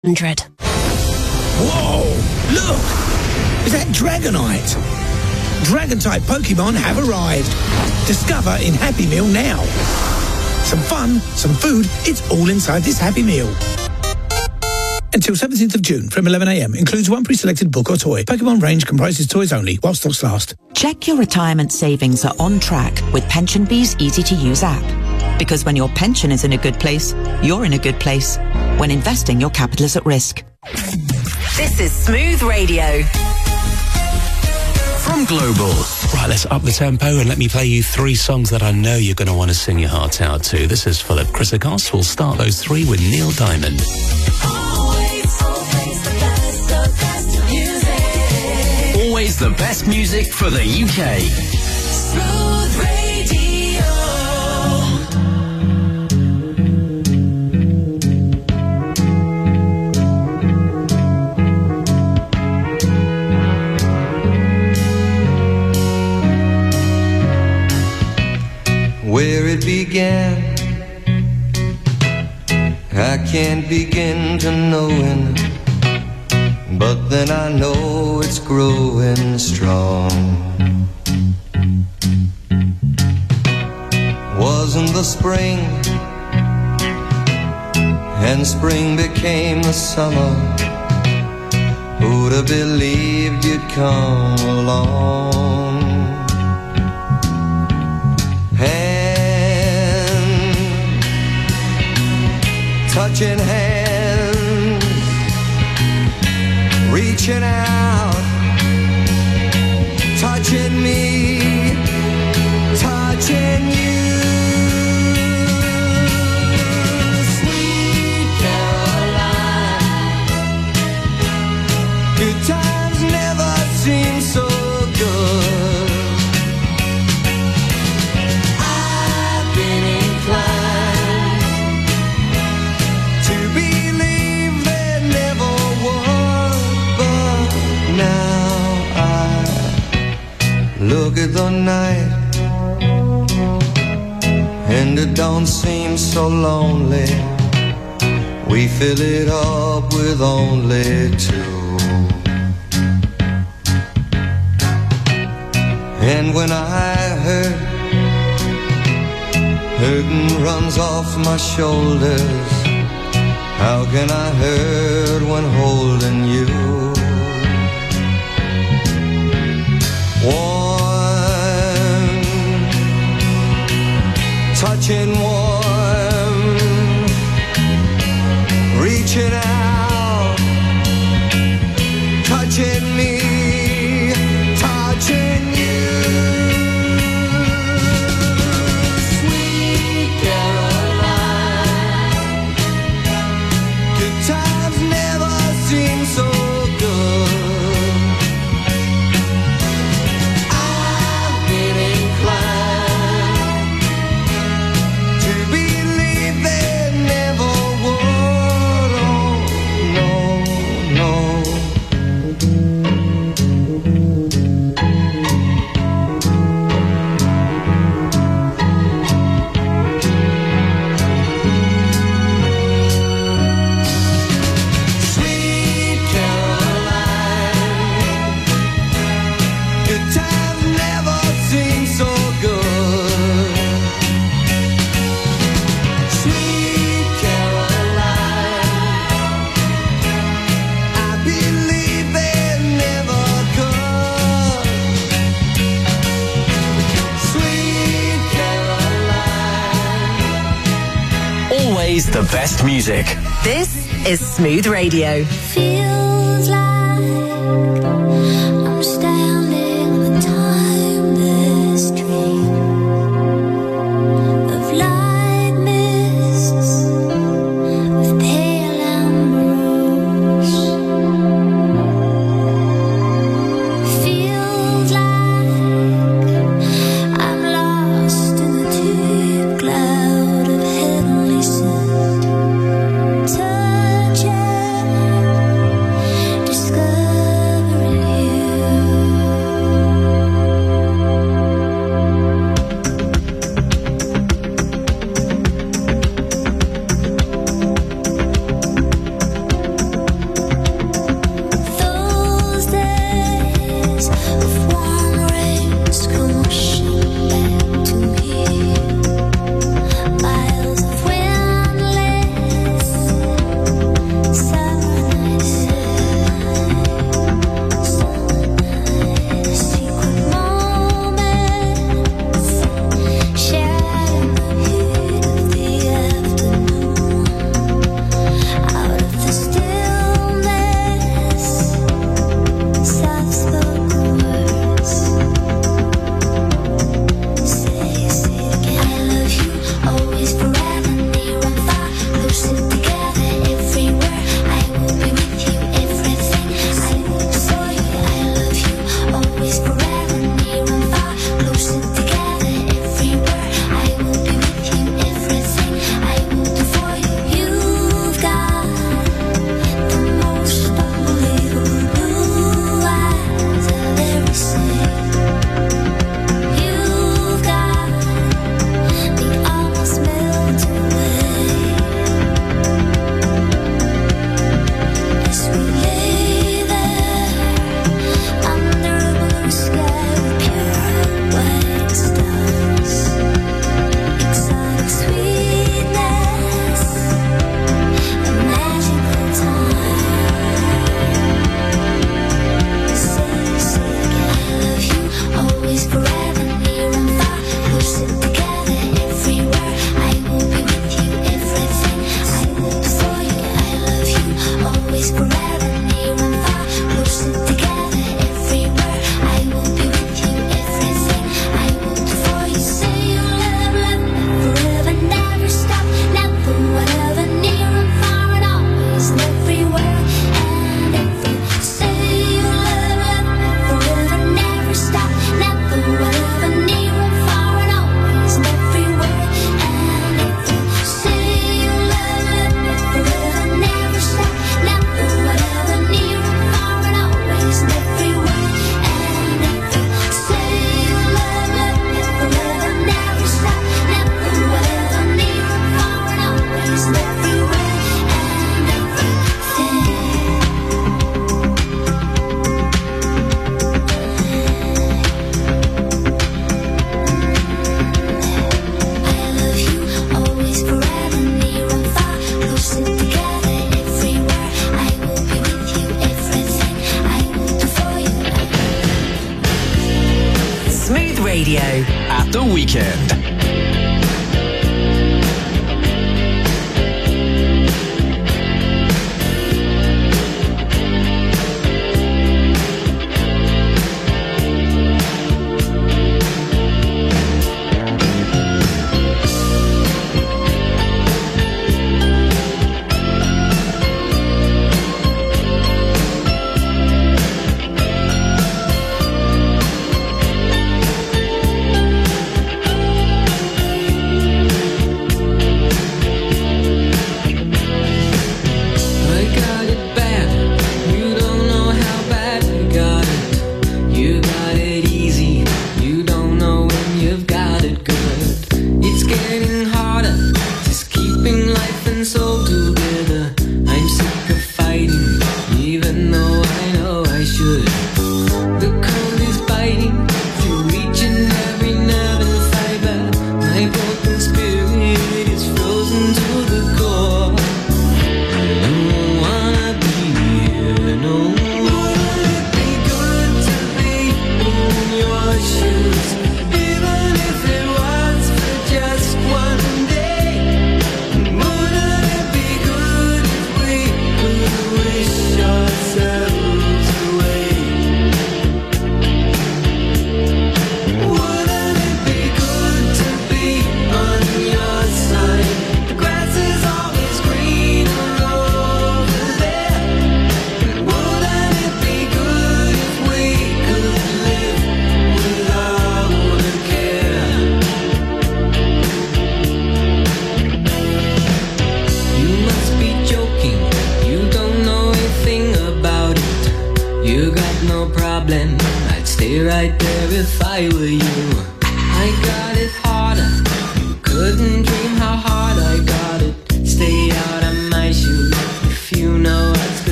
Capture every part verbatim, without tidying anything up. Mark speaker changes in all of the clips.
Speaker 1: Hundred.
Speaker 2: Whoa! Look! Is that Dragonite? Dragon-type Pokemon have arrived. Discover in Happy Meal now. Some fun, some food, it's all inside this Happy Meal. Until seventeenth of June from eleven a m. Includes one pre-selected book or toy. Pokemon range comprises toys only while stocks last.
Speaker 3: Check your retirement savings are on track with PensionBee's easy-to-use app. Because when your pension is in a good place, you're in a good place. When investing, your capital is at risk.
Speaker 1: This is Smooth Radio.
Speaker 4: From Global. Right, let's up the tempo and let me play you three songs that I know you're going to want to sing your heart out to. This is Philip Chrysogoss. We'll start those three with Neil Diamond.
Speaker 5: Always, always the best, the best music.
Speaker 4: Always the best music for the U K.
Speaker 5: Smooth Radio.
Speaker 6: Where it began, I can't begin to knowing, but then I know it's growing strong. Wasn't the spring, and spring became the summer. Who'd have believed you'd come along? Touching hands, reaching out, touching me, touching you. Sweet Caroline, good times never seem so good. I've been inclined look at the night, and it don't seem so lonely. We fill it up with only two. And when I hurt, hurting runs off my shoulders. How can I hurt when holding you? Touching warm, reaching out, touching me, touching you. Sweet Caroline, good times never seem so good. I've been inclined to believe they never would. Oh, no, no. Sweet Caroline, good times never seem so good. Sweet Caroline, I believe they never could. Sweet Caroline.
Speaker 4: Always the best music.
Speaker 1: This is Smooth Radio.
Speaker 5: Feels like I'm standing on a timeless dream of light mists with pale ambrose. Feels like I'm lost in the deep cloud of heavenly scent. Touching, discovering.
Speaker 1: Radio.
Speaker 7: At the weekend.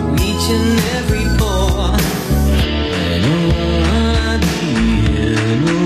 Speaker 8: Every pore, I know I'll be here.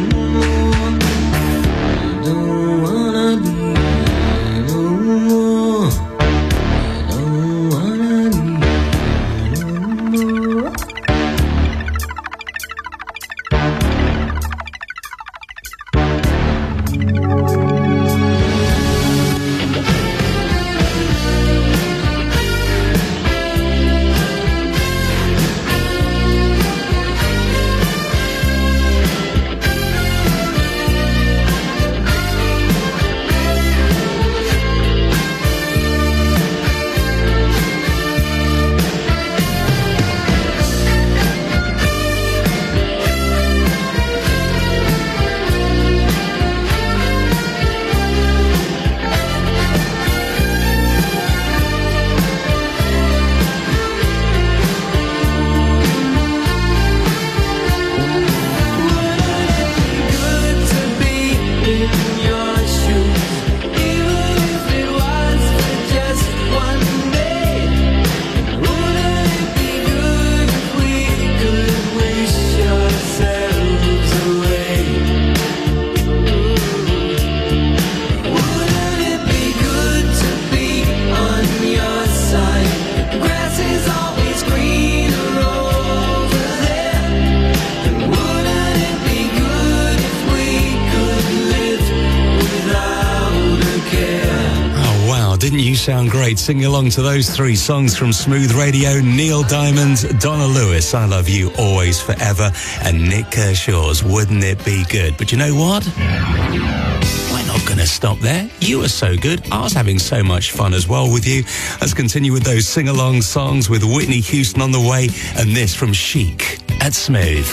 Speaker 4: sound great. Singing along to those three songs from Smooth Radio: Neil Diamond, Donna Lewis, I Love You Always Forever, and Nick Kershaw's Wouldn't It Be Good. But you know what? We're not going to stop there. You were so good. I was having so much fun as well with you. Let's continue with those sing-along songs with Whitney Houston on the way, and this from Chic at Smooth.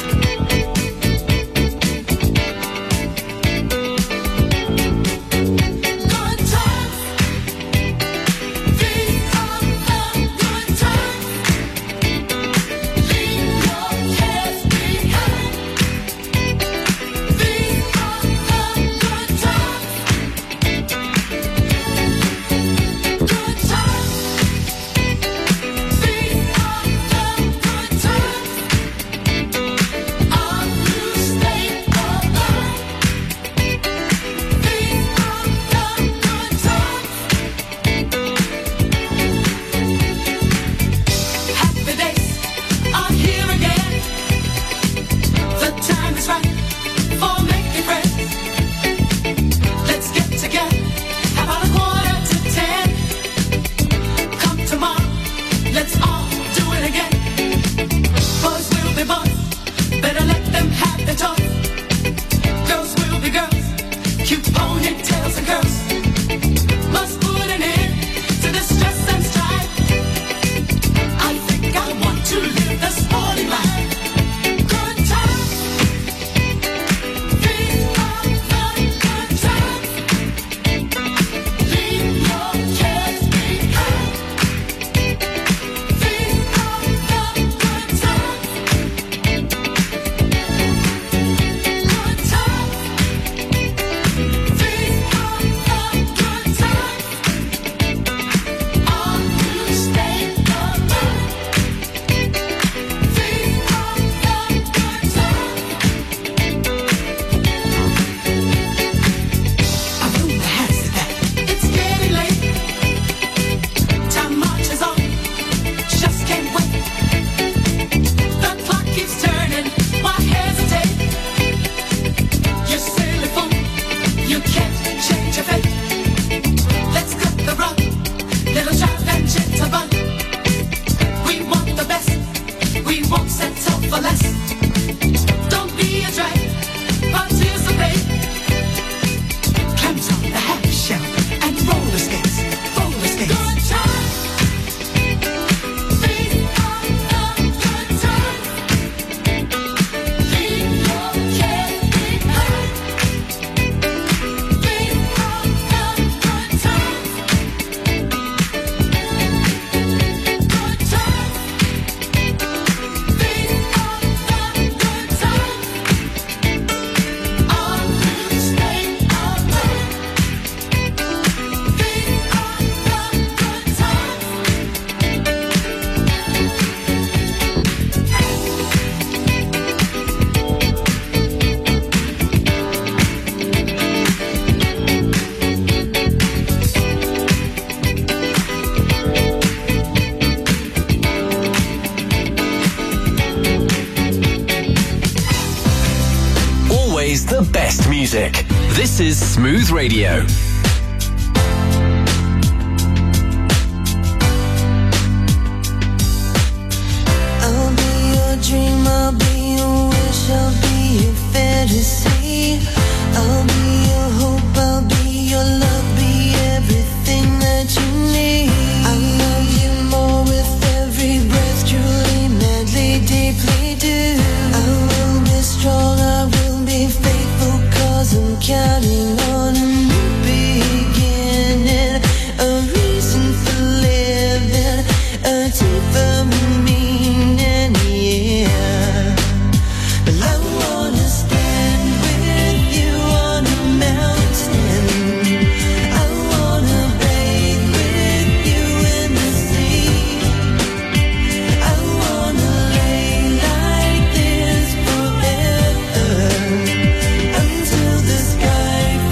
Speaker 7: The best music. This is Smooth Radio.
Speaker 8: I'll be your dream, I'll be your wish, I'll be your fantasy. I'll be your hope, I'll be your love, be everything that you need. I love you more with every breath, truly, madly, deeply do. I will be strong, I will be faithful, cause I'm counting on a new beginning, a reason for living, a deeper meaning, yeah. Well, I wanna stand with you on a mountain, I wanna bathe with you in the sea, I wanna lay like this forever, until the sky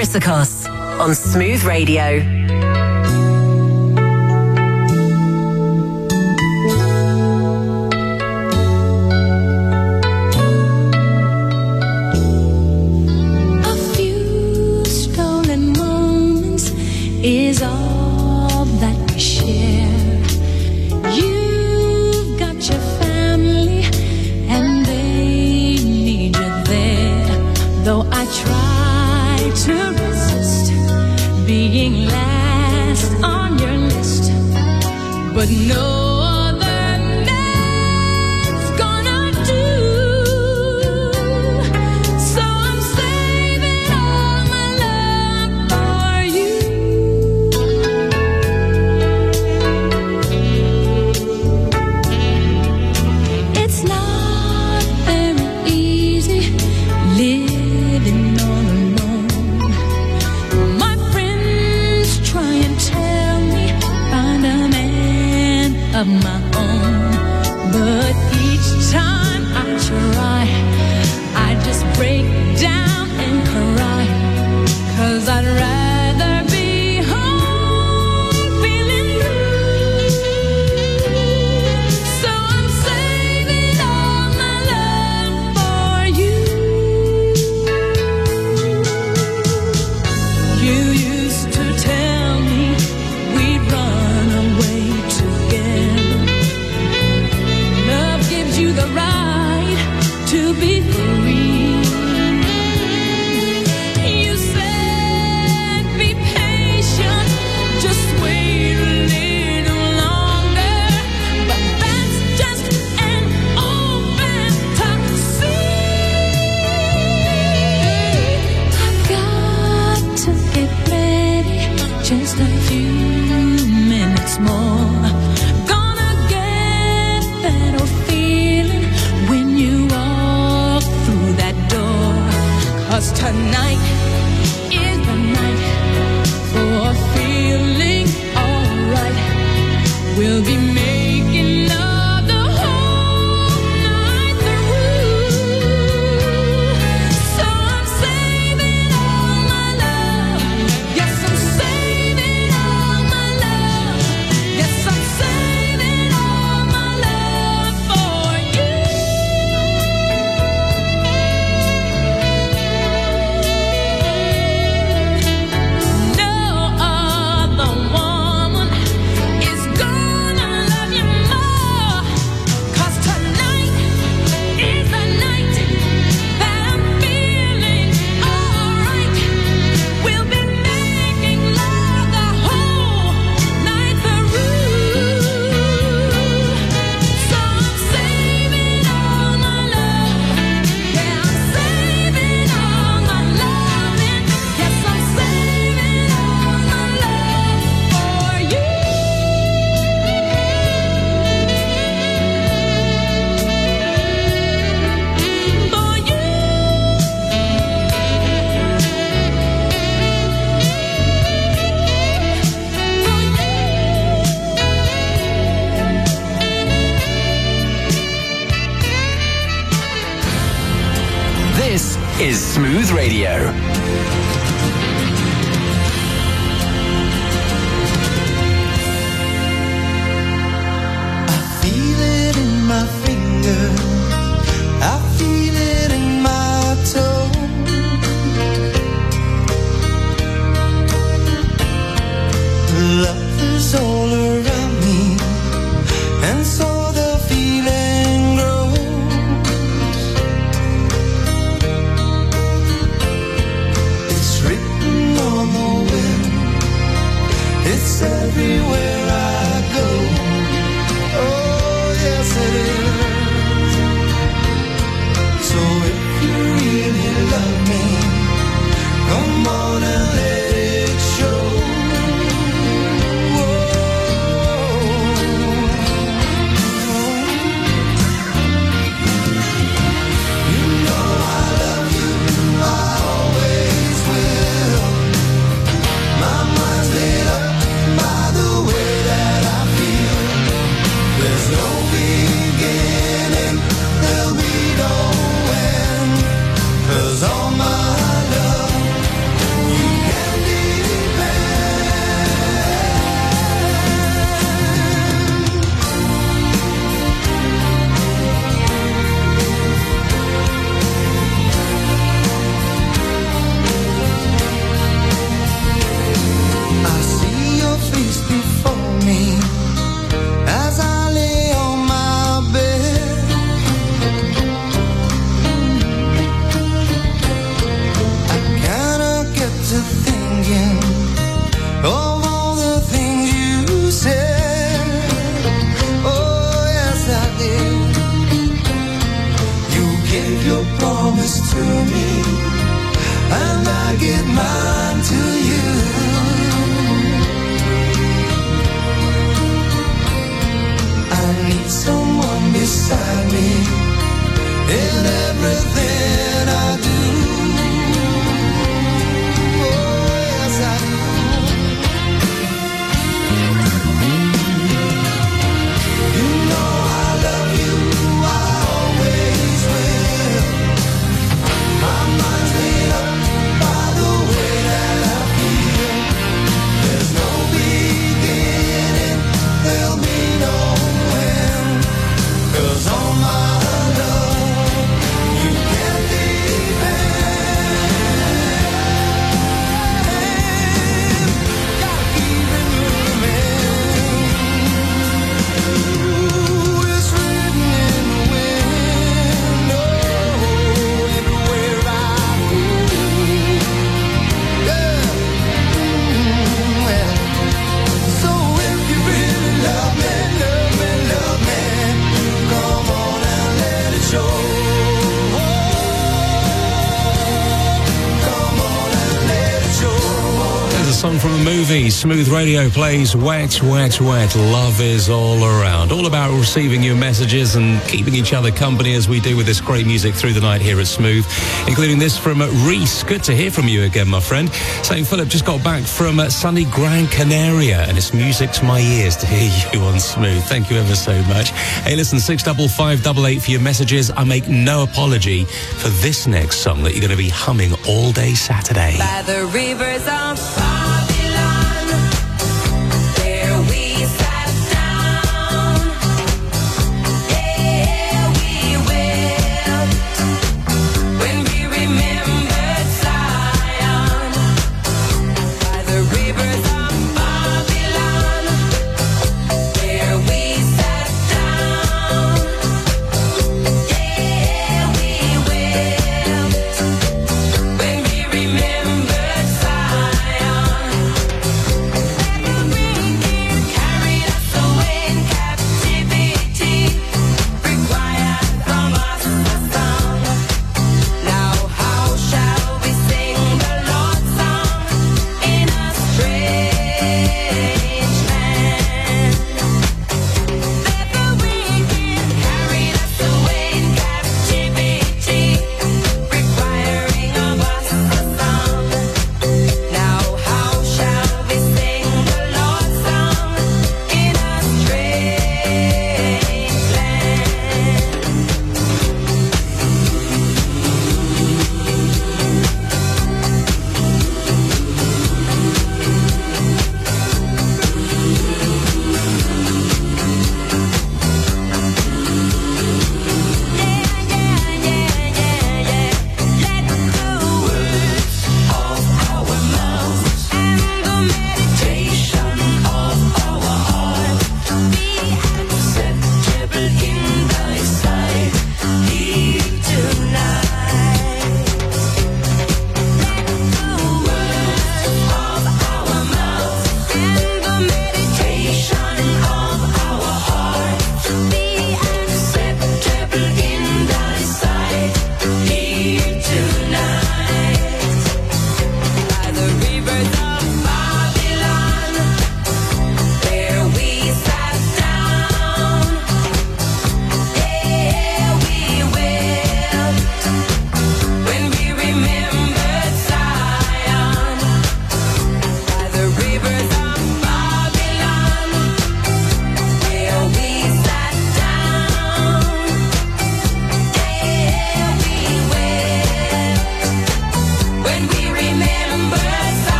Speaker 1: Chrysikos on Smooth Radio.
Speaker 5: Is all that we share. You've got your family and they need you there. Though I try to resist being last on your list, but no of my own, but each time I try, I just break down and cry, 'cause I'd rather be home feeling blue. So I'm saving all my love for you. You used to tell me we'd run away together. The right to be free. You said be patient, just wait a little longer, but that's just an old fantasy. I've got to get ready, just a few minutes more. Tonight is the night for feeling alright. We'll be making love the whole night through. So I'm saving all my love. Yes, I'm saving all my love. Yes, I'm saving all my love for you.
Speaker 7: Is Smooth Radio.
Speaker 6: I feel it in my finger, I feel it in my toe. Love is all around me, and so the feeling grows.
Speaker 8: promise to me, and I give mine to you. I need someone beside me in everything I do. Oh, yes, I do. You know I love you, I always will. My mind's made up by the way that I feel. There's no beginning, there'll be no end. 'Cause all my love you can depend. Gotta keep it moving. Ooh, it's written in the wind. Oh, everywhere I go. Yeah. Mm, well, so if you really love me, love me, love me, come on and let it show. Come on and let it show.
Speaker 4: There's a song from a movie. Smooth Radio plays Wet, Wet, Wet. Love is all around. All about receiving your messages and keeping each other company as we do with this great music through the night here at Smooth, including this from uh, Reese. Good to hear from you again, my friend. Saying Philip just got back from uh, sunny Gran Canaria, and it's music to my ears to hear you on Smooth. Thank you ever so much. Hey, listen, six double five double eight for your messages. I make no apology for this next song that you're going to be humming all day Saturday.
Speaker 1: By the rivers of Babylon, there we sat down. Yeah, we wept when we remembered Zion. By the rivers of Babylon, there we sat down. Yeah, we wept when we remembered Zion.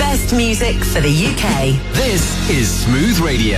Speaker 3: best music for the U K.
Speaker 7: This is Smooth Radio.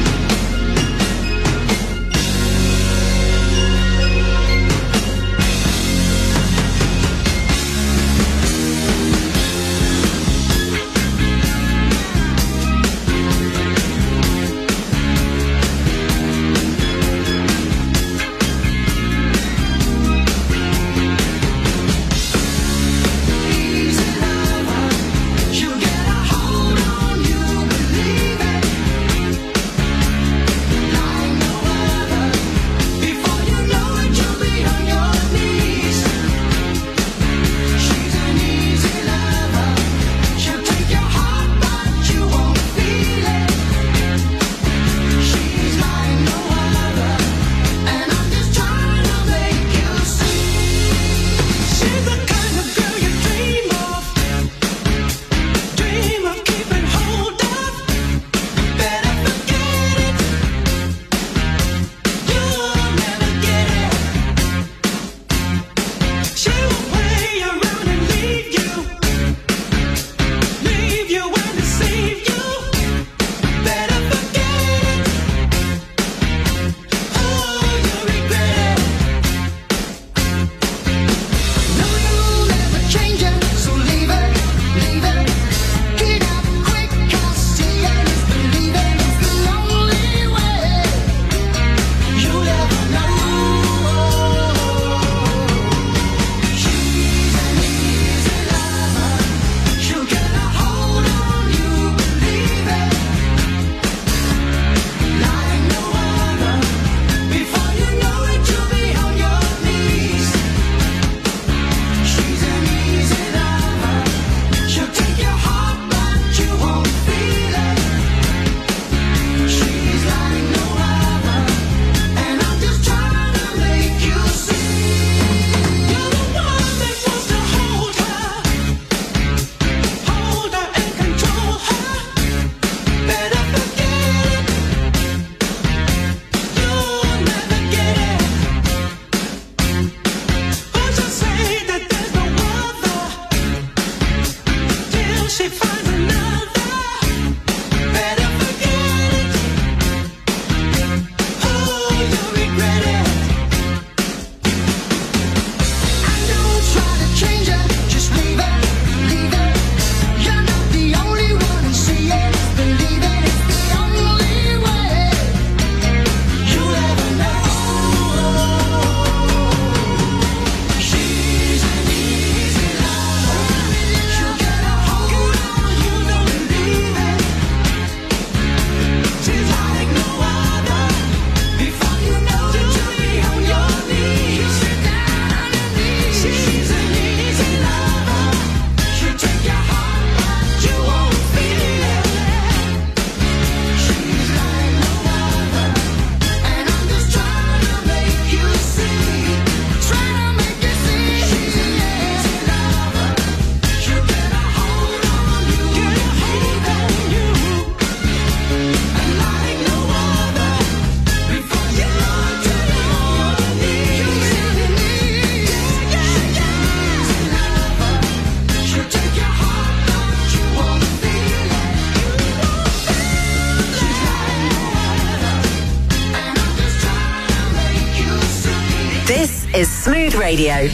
Speaker 3: is Smooth Radio.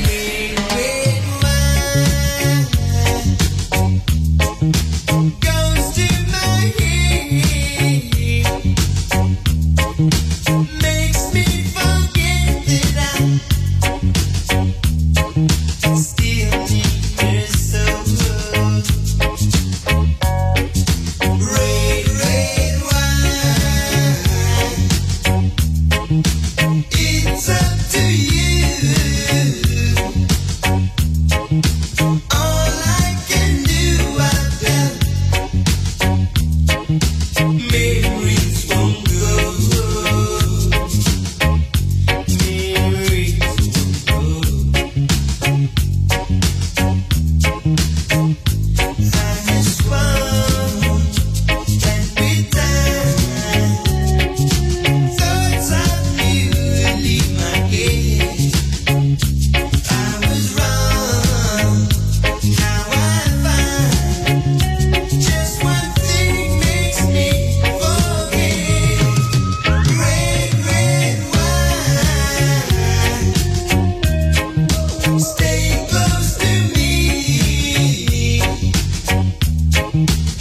Speaker 9: It's up to you.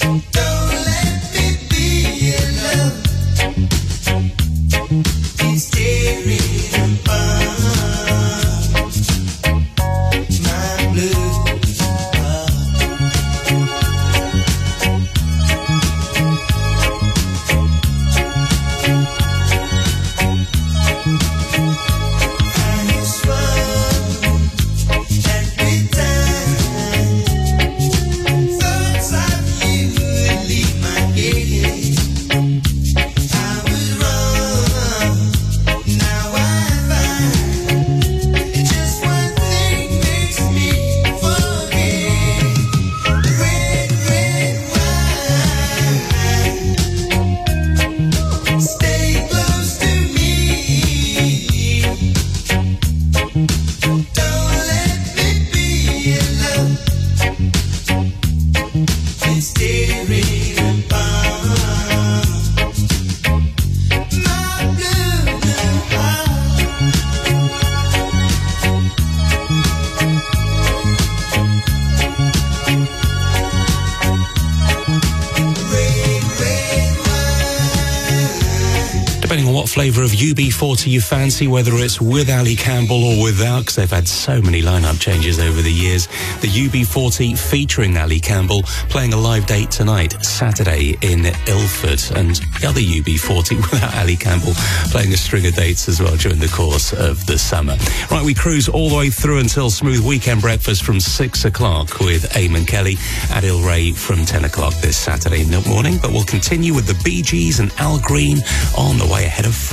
Speaker 4: Flavour of U B forty you fancy, whether it's with Ali Campbell or without, because they've had so many lineup changes over the years. The U B forty featuring Ali Campbell playing a live date tonight, Saturday in Ilford, and the other U B forty without Ali Campbell playing a string of dates as well during the course of the summer. Right, we cruise all the way through until Smooth Weekend Breakfast from six o'clock with Eamon Kelly, Adil Ray from ten o'clock this Saturday morning, but we'll continue with the Bee Gees and Al Green on the way ahead of four.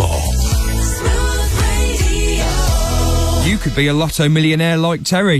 Speaker 9: You could be a lotto millionaire like Terry.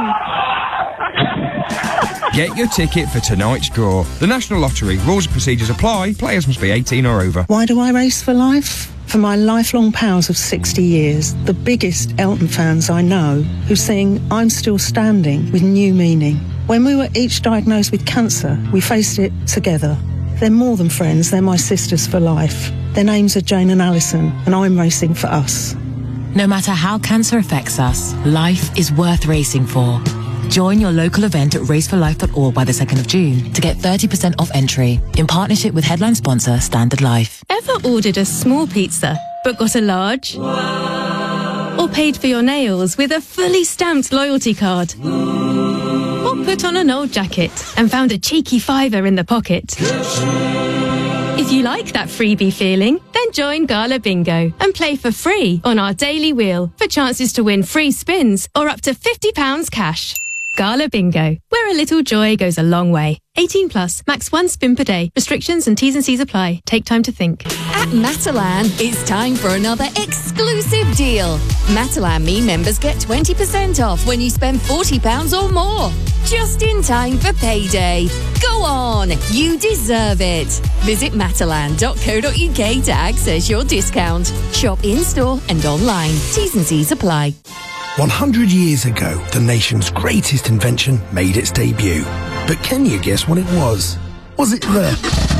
Speaker 9: Get your ticket for tonight's draw. The National Lottery. Rules and procedures apply. Players must be eighteen or over.
Speaker 10: Why do I race for life? For my lifelong pals of sixty years, the biggest Elton fans I know, who sing I'm Still Standing with new meaning. When we were each diagnosed with cancer, we faced it together. They're more than friends, they're my sisters for life. Their names are Jane and Alison, and I'm racing for us.
Speaker 11: No matter how cancer affects us, life is worth racing for. Join your local event at race for life dot org by the second of June to get thirty percent off entry in partnership with headline sponsor Standard Life.
Speaker 12: Ever ordered a small pizza but got a large? Or paid for your nails with a fully stamped loyalty card? Or put on an old jacket and found a cheeky fiver in the pocket? If you like that freebie feeling, then join Gala Bingo and play for free on our daily wheel for chances to win free spins or up to fifty pounds cash. Gala Bingo, where a little joy goes a long way. eighteen plus, max one spin per day. Restrictions and T's and C's apply. Take time to think.
Speaker 13: At Matalan, it's time for another exclusive deal. Matalan Me members get twenty percent off when you spend forty pounds or more. Just in time for payday. Go on, you deserve it. Visit matalan dot co dot uk to access your discount. Shop in-store and online. T's and C's apply.
Speaker 2: one hundred years ago, the nation's greatest invention made its debut. But can you guess what it was? Was it the...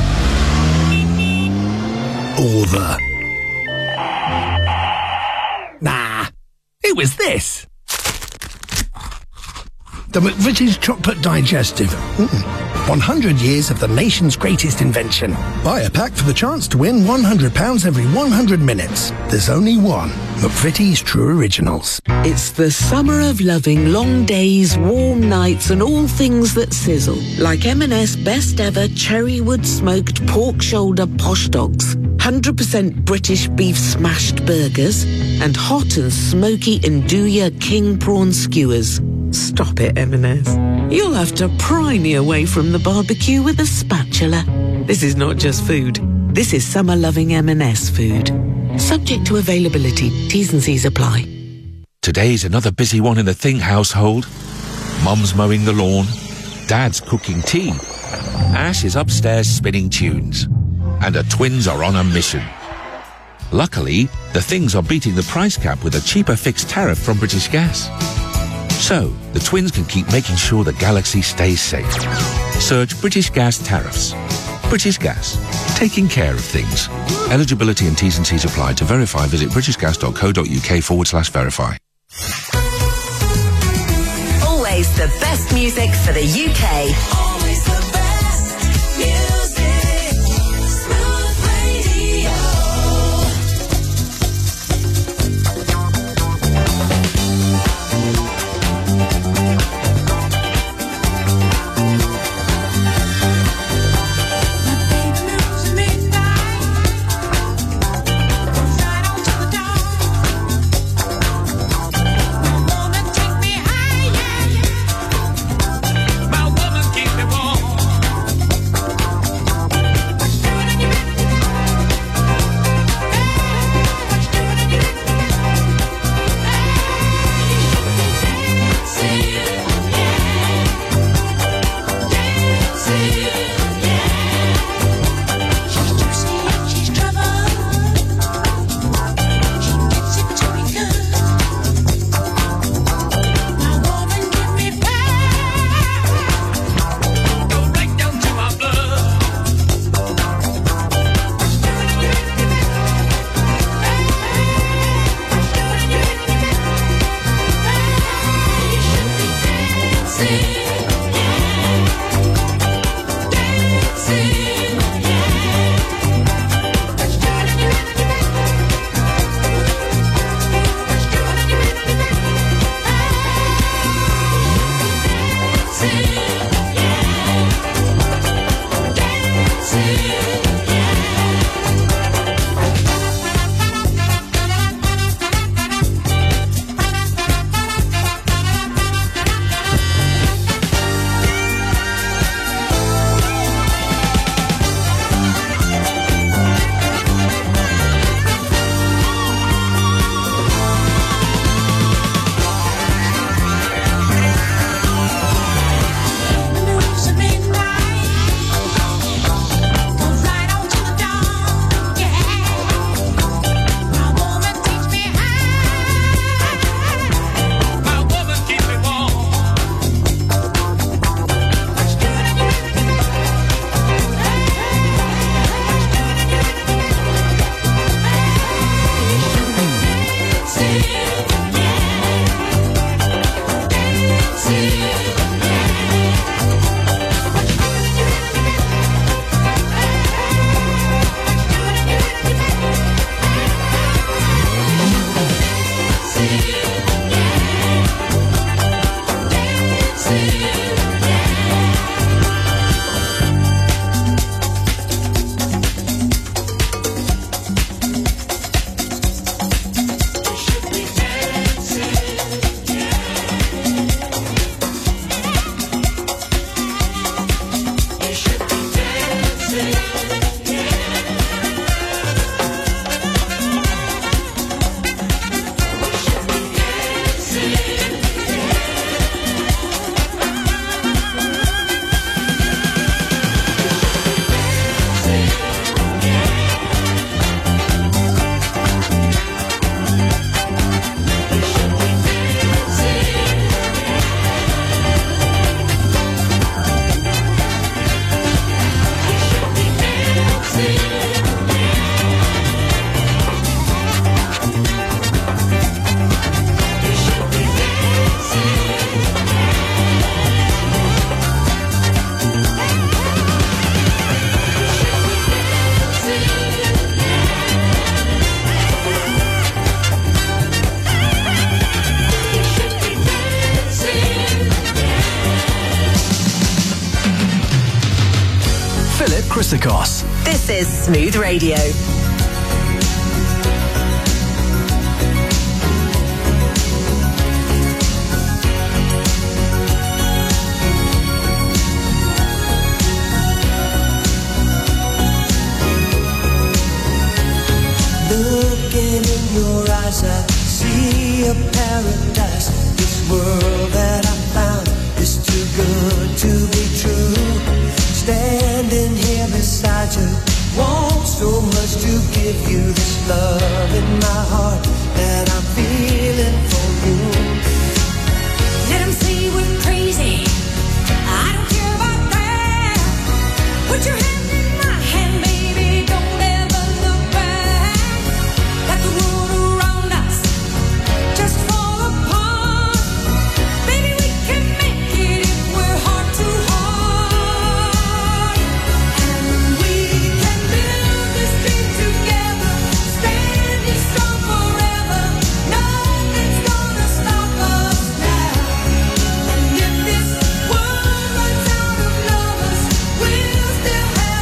Speaker 2: or the... Nah, it was this. The McVitie's Chocolate Digestive. Mm. one hundred years of the nation's greatest invention. Buy a pack for the chance to win one hundred pounds every one hundred minutes. There's only one. McVitie's True Originals.
Speaker 14: It's the summer of loving long days, warm nights and all things that sizzle. Like M and S Best Ever Cherrywood Smoked Pork Shoulder Posh Dogs. one hundred percent British beef smashed burgers. And hot and smoky Nduja King Prawn Skewers. Stop it, M and S. You'll have to pry me away from the barbecue with a spatula. This is not just food. This is summer-loving M and S food. Subject to availability. T's and C's apply.
Speaker 15: Today's another busy one in the Thing household. Mum's mowing the lawn. Dad's cooking tea. Ash is upstairs spinning tunes. And the twins are on a mission. Luckily, the Things are beating the price cap with a cheaper fixed tariff from British Gas. So, the twins can keep making sure the galaxy stays safe. Search British Gas tariffs. British Gas, taking care of things. Eligibility and T's and C's apply. To verify, visit britishgas.co.uk forward slash verify.
Speaker 16: Always the best music for the U K. Always the best music.
Speaker 7: Chrysikos.
Speaker 16: This is Smooth Radio.
Speaker 8: Looking in your eyes, I see a paradise. This world that I found is too good to be true. Standing here beside you, want so much to give you this love in my heart that I'm feeling for you.
Speaker 5: Let 'em say we're crazy. I don't care about that. Put your hand in my hand, baby. Don't ever look back. Let the world around us just fall apart. Baby, we can make it if we're heart to heart. And we can build this dream together, standing strong forever. Nothing's gonna stop us now. And if this world runs out of lovers, we'll still have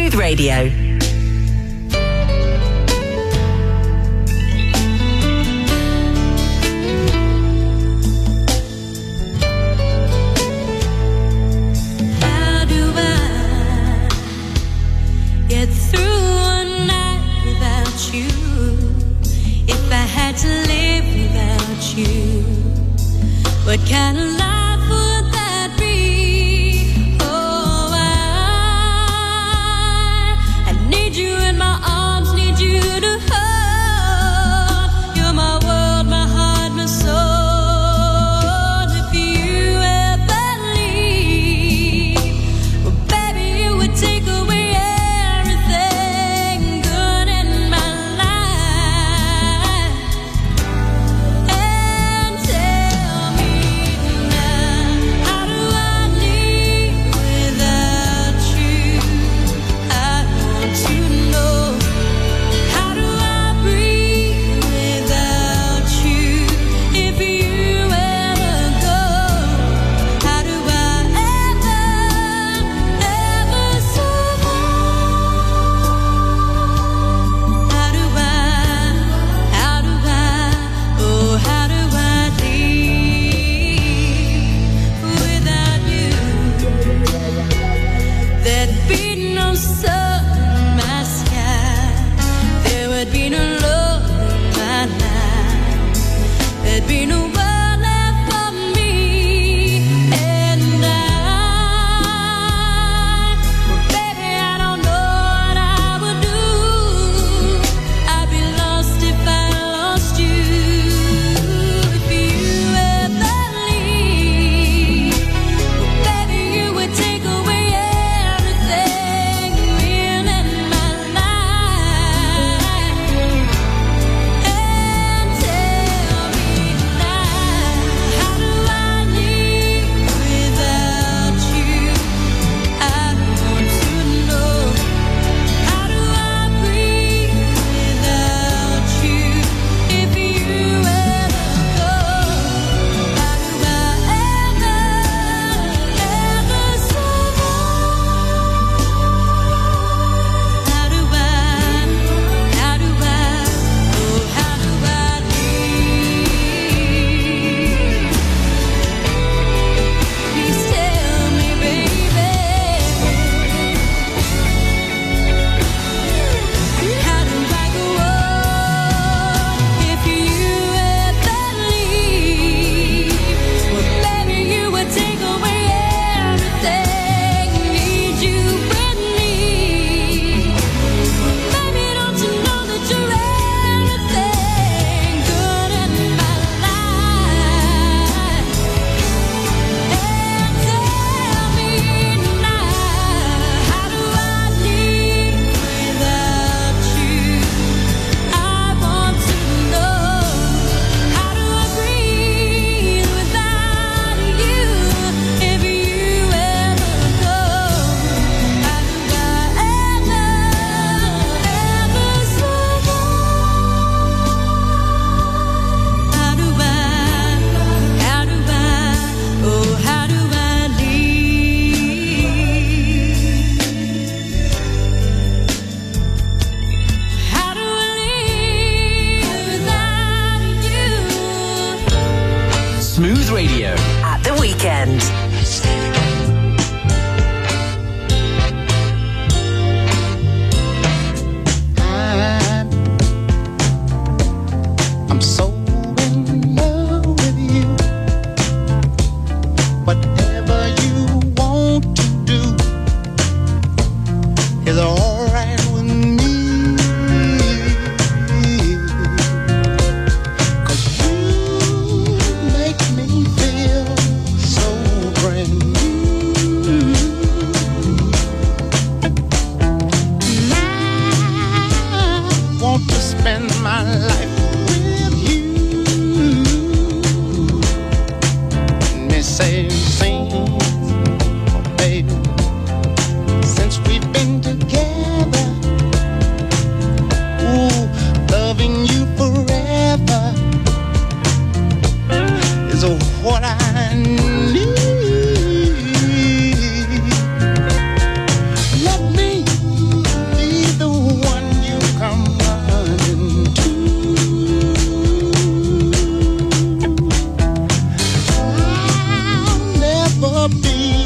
Speaker 16: Smooth Radio.
Speaker 5: How do I get through one night without you? If I had to live without you, what kind of life would that be? Oh, I, I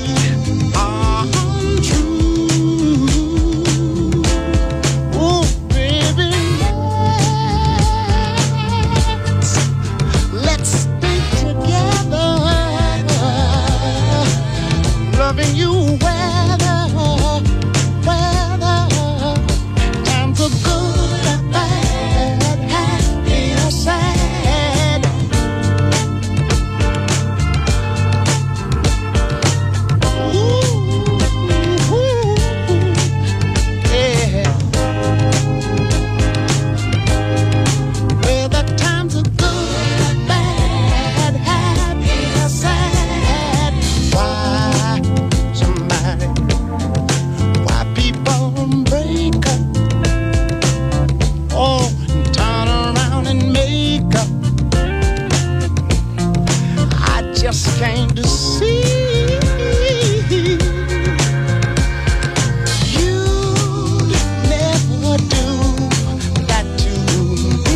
Speaker 17: are untrue. Oh, baby, let's, let's stay together, loving you weather, weather, times are good and bad, happy or sad. Ooh, yeah. Whether times are good, bad, happy or sad. Why somebody, why people break up, oh, and turn around and make up? I just can't see. You'd never do that to me,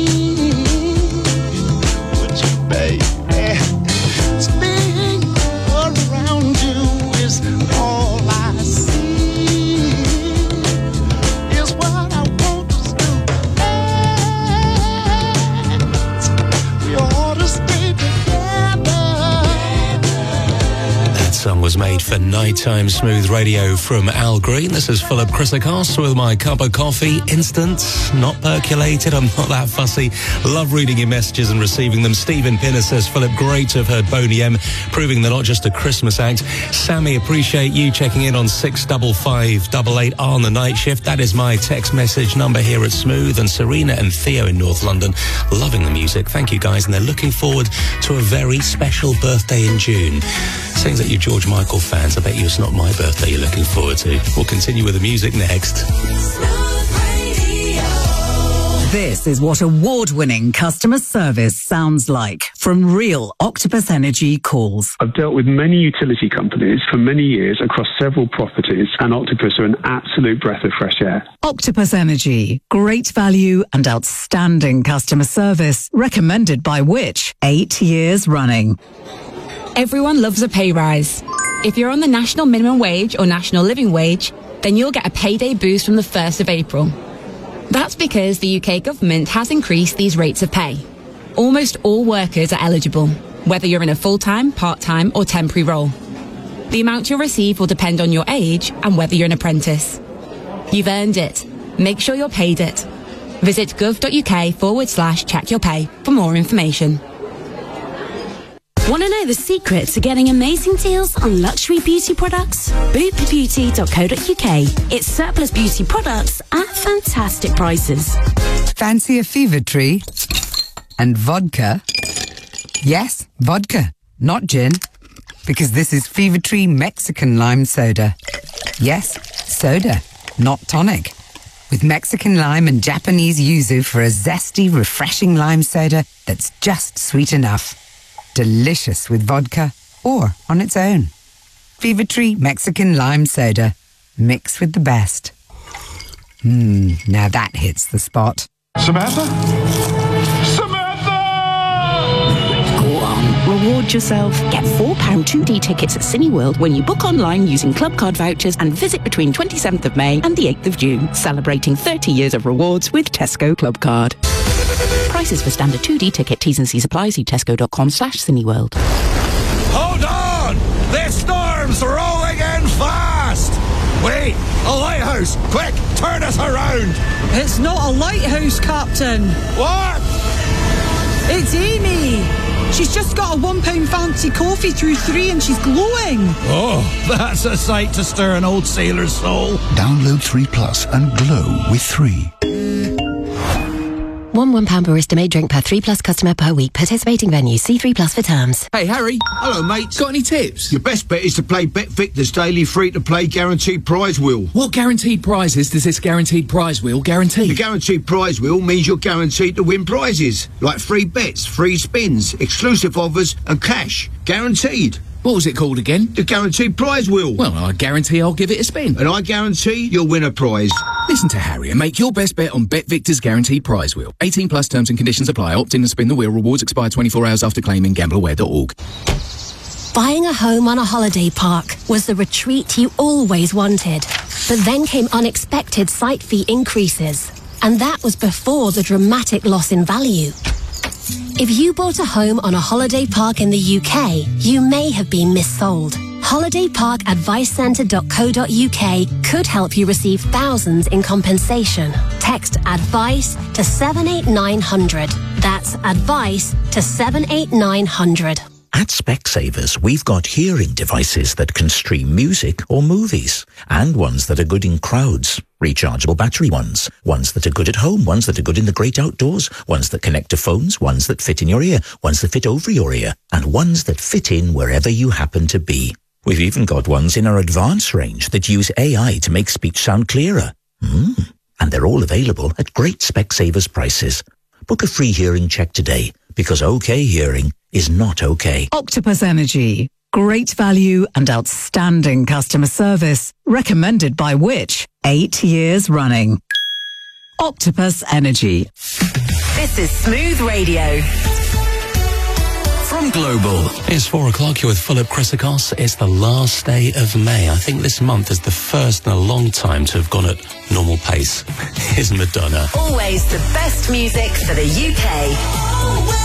Speaker 17: would you, baby? Spinning around you is all I see, is what I want us to act. We ought to stay together.
Speaker 4: That song was made for Nighttime Smooth Radio from Al Green. This is Philip Chrysogost with my cup of coffee. Instant, not percolated. I'm not that fussy. Love reading your messages and receiving them. Stephen Pinner says, Philip, great to have heard Boney M, proving they're not just a Christmas act. Sammy, appreciate you checking in on six double five double eight on the night shift. That is my text message number here at Smooth. And Serena and Theo in North London, loving the music. Thank you, guys. And they're looking forward to a very special birthday in June. Seeing that you're George Michael fans, I bet you it's not my birthday you're looking forward to. We'll continue with the music next.
Speaker 18: This is what award-winning customer service sounds like from real Octopus Energy calls.
Speaker 19: I've dealt with many utility companies for many years across several properties, and Octopus are an absolute breath of fresh air.
Speaker 18: Octopus Energy, great value and outstanding customer service, recommended by Which? Eight years running.
Speaker 20: Everyone loves a pay rise. If you're on the national minimum wage or national living wage, then you'll get a payday boost from the first of April. That's because the U K government has increased these rates of pay. Almost all workers are eligible, whether you're in a full-time, part-time or temporary role. The amount you'll receive will depend on your age and whether you're an apprentice. You've earned it. Make sure you're paid it. Visit gov.uk forward slash check your pay for more information.
Speaker 21: Want to know the secret to getting amazing deals on luxury beauty products? boop beauty dot co dot uk. It's surplus beauty products at fantastic prices.
Speaker 22: Fancy a fever tree? And vodka? Yes, vodka, not gin. Because this is Fever Tree Mexican Lime Soda. Yes, soda, not tonic. With Mexican lime and Japanese yuzu for a zesty, refreshing lime soda that's just sweet enough. Delicious with vodka or on its own. Fever Tree Mexican Lime Soda. Mix with the best. Mmm, now that hits the spot.
Speaker 23: Samantha? Samantha!
Speaker 21: Go on, reward yourself. Get four pound two D tickets at Cineworld when you book online using Club Card vouchers and visit between twenty-seventh of May and the eighth of June, celebrating thirty years of rewards with Tesco Club Card. Prices for standard two D ticket, T's and C's apply. See tesco.com slash Cineworld.
Speaker 2: Hold on! This storm's rolling in fast! Wait, a lighthouse! Quick, turn us around!
Speaker 24: It's not a lighthouse, Captain.
Speaker 2: What?
Speaker 24: It's Amy. She's just got a one pound fancy coffee through three and she's glowing.
Speaker 2: Oh, that's a sight to stir an old sailor's soul.
Speaker 25: Download three Plus and glow with three.
Speaker 21: One one pound barista made drink per three Plus customer per week. Participating venues. See three Plus for terms.
Speaker 26: Hey, Harry. Hello, mate. Got any tips? Your best bet is to play Bet Victor's daily free-to-play guaranteed prize wheel.
Speaker 27: What guaranteed prizes does this guaranteed prize wheel guarantee?
Speaker 26: The guaranteed prize wheel means you're guaranteed to win prizes, like free bets, free spins, exclusive offers and cash. Guaranteed.
Speaker 27: What was it called again?
Speaker 26: The guaranteed prize wheel.
Speaker 27: Well, I guarantee I'll give it a spin.
Speaker 26: And I guarantee you'll win a prize.
Speaker 27: Listen to Harry and make your best bet on Bet Victor's guaranteed prize wheel. eighteen plus terms and conditions apply. Opt in and spin the wheel. Rewards expire twenty-four hours after claiming. Gamble aware dot org.
Speaker 1: Buying a home on a holiday park was the retreat you always wanted. But then came unexpected site fee increases. And that was before the dramatic loss in value. If you bought a home on a holiday park in the U K, you may have been missold. holiday park advice centre dot co dot U K could help you receive thousands in compensation. Text ADVICE to seven eight nine hundred. That's ADVICE to seven eight nine hundred.
Speaker 3: At Specsavers, we've got hearing devices that can stream music or movies, and ones that are good in crowds. Rechargeable battery ones, ones that are good at home, ones that are good in the great outdoors, ones that connect to phones, ones that fit in your ear, ones that fit over your ear, and ones that fit in wherever you happen to be. We've even got ones in our advanced range that use A I to make speech sound clearer. Mm. And they're all available at great Specsavers prices. Book a free hearing check today, because OK hearing is not okay.
Speaker 18: Octopus Energy. Great value and outstanding customer service. Recommended by Which? Eight years running. Octopus Energy.
Speaker 16: This is Smooth Radio.
Speaker 4: From Global. It's four o'clock. You're with Philip Chrysikos. It's the last day of May. I think this month is the first in a long time to have gone at normal pace. Here's Madonna.
Speaker 16: Always the best music for the U K. Always.